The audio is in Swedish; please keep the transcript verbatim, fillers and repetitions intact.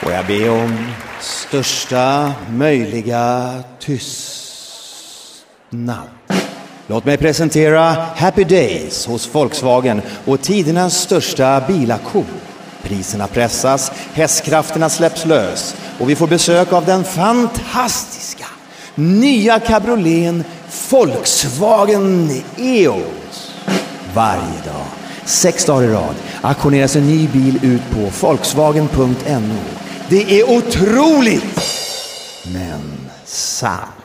Och jag ber om största möjliga tystnad. Låt mig presentera Happy Days hos Volkswagen och tidernas största bilaktion. Priserna pressas, hästkrafterna släpps lös och vi får besök av den fantastiska nya cabrioleten Volkswagen E O S. Varje dag, sex dagar i rad, auktioneras en ny bil ut på volkswagen punkt no. Det är otroligt, men sant.